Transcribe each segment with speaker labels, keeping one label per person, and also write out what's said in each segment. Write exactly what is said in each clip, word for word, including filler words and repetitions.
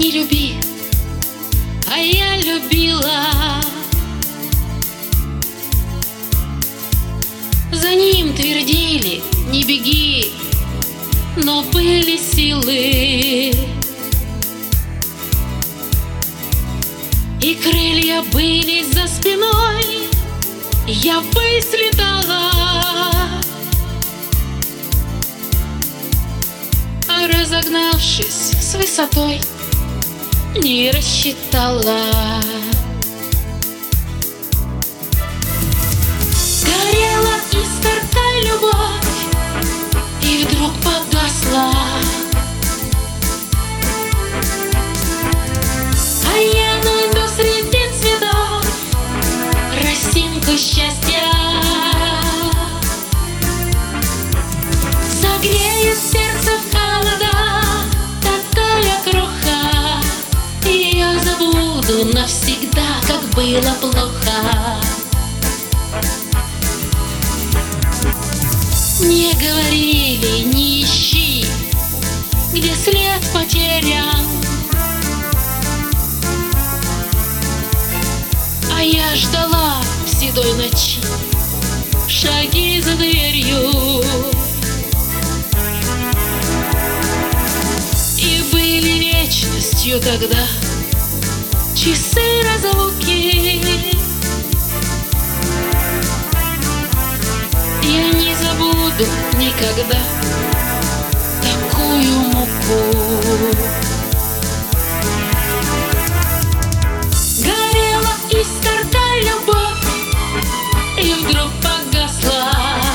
Speaker 1: не люби, а я любила. За ним твердили: не беги, но были силы, и крылья были за спиной. Я ввысь летала, а разогнавшись с высотой, не рассчитала. Горела искоркой любовь, и вдруг погасла. А я найду среди цветов росинку счастья, согрею сердце в холода, такая кроха, и я забуду навсегда, как было плохо. Мне говорили: не ищи, где след потерян, а я ждала в седой ночи шаги за дверью, и были вечностью тогда часы разлуки. Я не забуду никогда такую муку. Горела искоркой любовь, и вдруг погасла.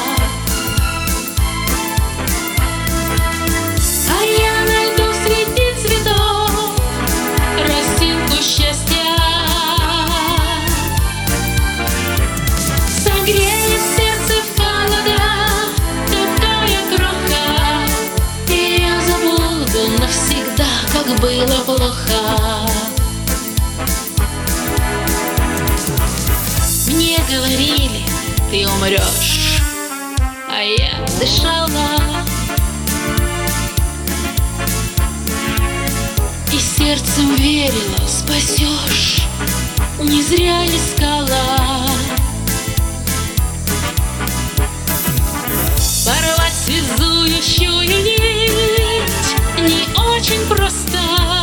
Speaker 1: А я найду среди цветов росинку счастья, согрею сердце в холода, такая кроха, и я забуду навсегда, как было плохо. Мне говорили: ты умрешь, а я дышала, и сердцем верила: спасешь, не зря искала. Порвать связующую нить не очень просто,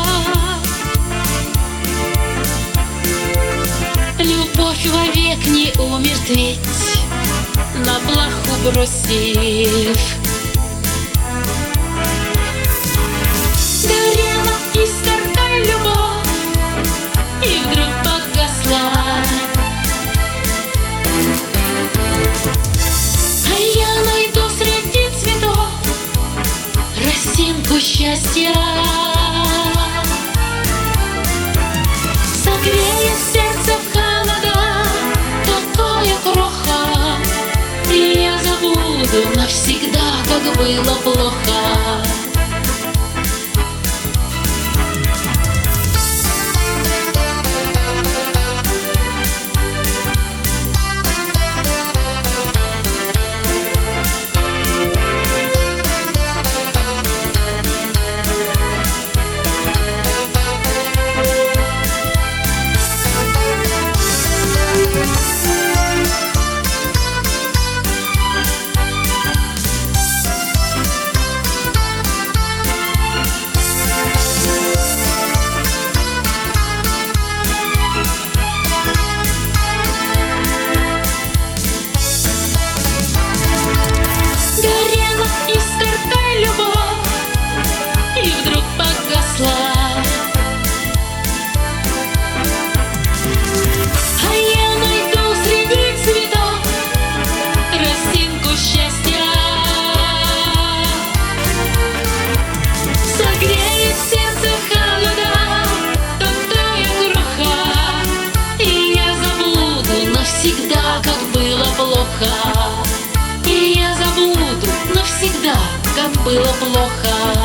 Speaker 1: любовь вовек не умертветь, на плаху бросив. Горела искоркой любовь, и вдруг погасла. А я найду среди цветов росинку счастья, согрею сердце в холода, такая кроха, и я забуду навсегда, как было плохо. Плохо, и я забуду навсегда, как было плохо.